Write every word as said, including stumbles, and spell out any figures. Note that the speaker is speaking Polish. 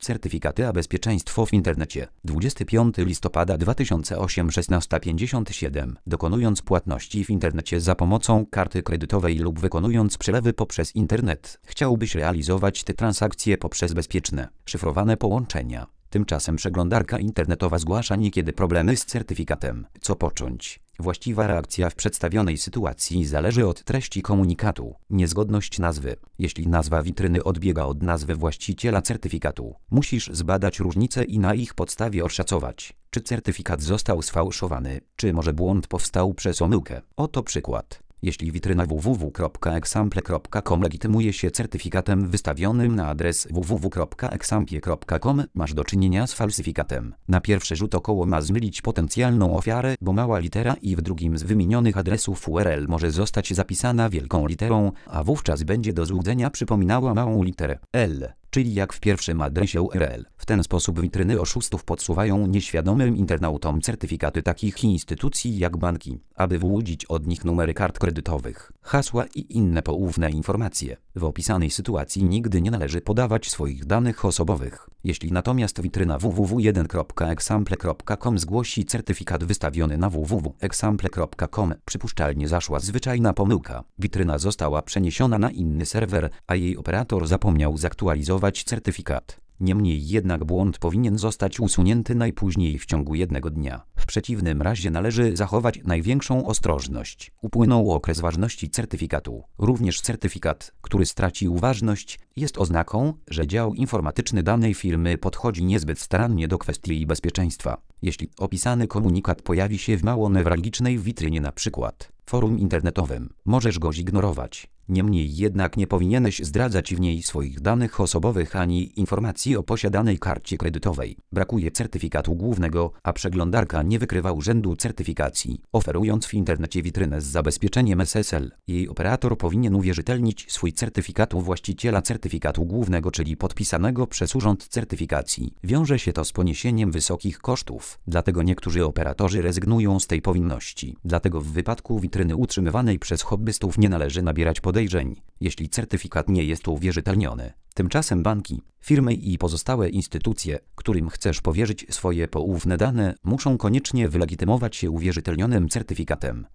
Certyfikaty a bezpieczeństwo w internecie. dwudziestego piątego listopada dwa tysiące ósmego, szesnasta pięćdziesiąt siedem. Dokonując płatności w internecie za pomocą karty kredytowej lub wykonując przelewy poprzez internet, chciałbyś realizować te transakcje poprzez bezpieczne, szyfrowane połączenia. Tymczasem przeglądarka internetowa zgłasza niekiedy problemy z certyfikatem. Co począć? Właściwa reakcja w przedstawionej sytuacji zależy od treści komunikatu. Niezgodność nazwy. Jeśli nazwa witryny odbiega od nazwy właściciela certyfikatu, musisz zbadać różnice i na ich podstawie oszacować, czy certyfikat został sfałszowany, czy może błąd powstał przez omyłkę. Oto przykład. Jeśli witryna w w w kropka example kropka com legitymuje się certyfikatem wystawionym na adres w w w kropka example kropka com, masz do czynienia z falsyfikatem. Na pierwszy rzut około ma zmylić potencjalną ofiarę, bo mała litera i w drugim z wymienionych adresów U R L może zostać zapisana wielką literą, a wówczas będzie do złudzenia przypominała małą literę L, czyli jak w pierwszym adresie U R L. W ten sposób witryny oszustów podsuwają nieświadomym internautom certyfikaty takich instytucji jak banki, aby wyłudzić od nich numery kart kredytowych, hasła i inne poufne informacje. W opisanej sytuacji nigdy nie należy podawać swoich danych osobowych. Jeśli natomiast witryna w w w jeden kropka example kropka com zgłosi certyfikat wystawiony na w w w kropka example kropka com, przypuszczalnie zaszła zwyczajna pomyłka. Witryna została przeniesiona na inny serwer, a jej operator zapomniał zaktualizować certyfikat. Niemniej jednak błąd powinien zostać usunięty najpóźniej w ciągu jednego dnia. W przeciwnym razie należy zachować największą ostrożność. Upłynął okres ważności certyfikatu. Również certyfikat, który stracił ważność, jest oznaką, że dział informatyczny danej firmy podchodzi niezbyt starannie do kwestii jej bezpieczeństwa. Jeśli opisany komunikat pojawi się w mało newralgicznej witrynie, na przykład forum internetowym, możesz go zignorować. Niemniej jednak nie powinieneś zdradzać w niej swoich danych osobowych ani informacji o posiadanej karcie kredytowej. Brakuje certyfikatu głównego, a przeglądarka nie wykrywa urzędu certyfikacji. Oferując w internecie witrynę z zabezpieczeniem S S L, jej operator powinien uwierzytelnić swój certyfikat u właściciela certyfikatu głównego, czyli podpisanego przez Urząd Certyfikacji. Wiąże się to z poniesieniem wysokich kosztów, dlatego niektórzy operatorzy rezygnują z tej powinności. Dlatego w wypadku witryny utrzymywanej przez hobbystów nie należy nabierać podejrzeń, jeśli certyfikat nie jest uwierzytelniony. Tymczasem banki, firmy i pozostałe instytucje, którym chcesz powierzyć swoje poufne dane, muszą koniecznie wylegitymować się uwierzytelnionym certyfikatem.